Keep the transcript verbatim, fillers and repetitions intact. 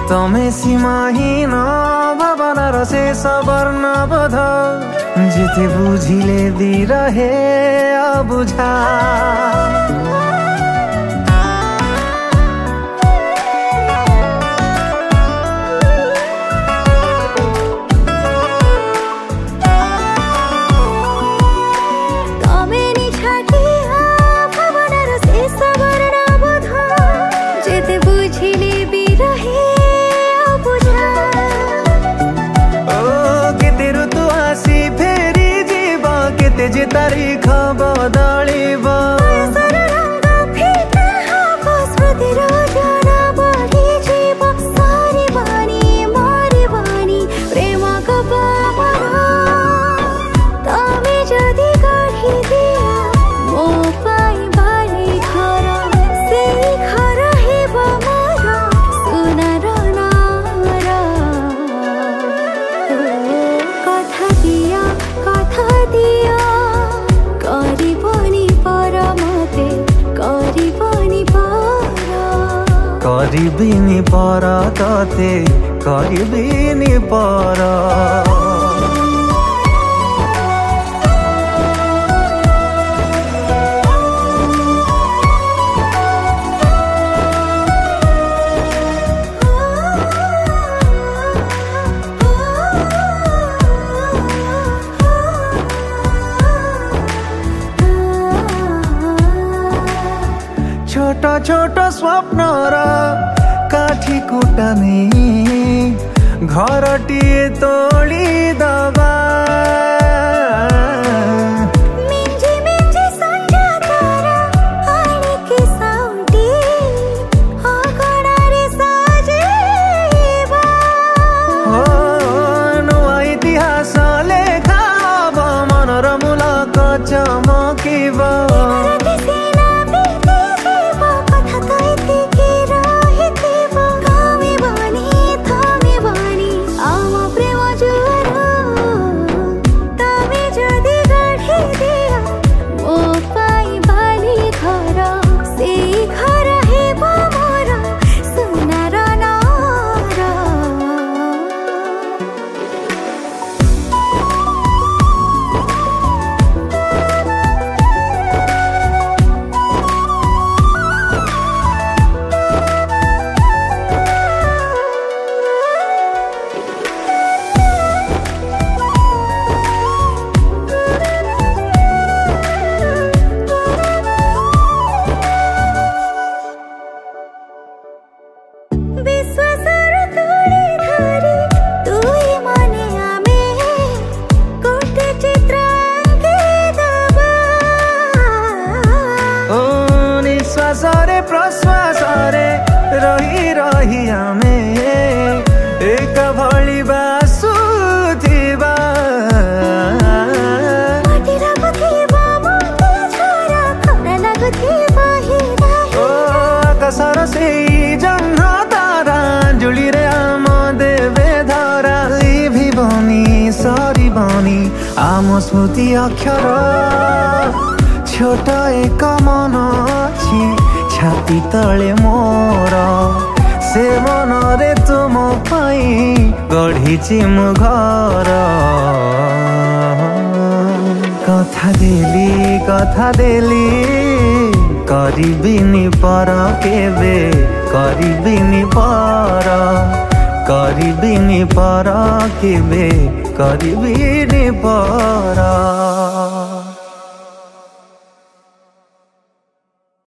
तमे सीमाहीन भावनार शेष वर्णबोध जेते बुझिले बिरहे अबुझा जे तारीख बदलिब करिबिनी पर तते करिबिनी पर छोट छोट स्वप्न र काठी कुटानी घरटिए तोड़ी दबा मिंजी मिंजी संजा तारा आने के साउंडी आगणारे साजेबा हो नुआ इतिहास लेखा मनर मूलक चमकिबा श्वासरे प्रश्वासरे रही रही आमे एक भली बासुथिबा आकाशर सेई जह्न तारा जुलिरे आम देवे धरा लिभिबनी सरिबनी आम स्मृति अक्षर छोट एक मन अछि छाती तले मोर से मन रे तुम पाई गढ़ी मु घर कथा देली कथा देली करिबिनी पर केबे करिबिनी पर करिबिनी पर केबे करिबिनी पर।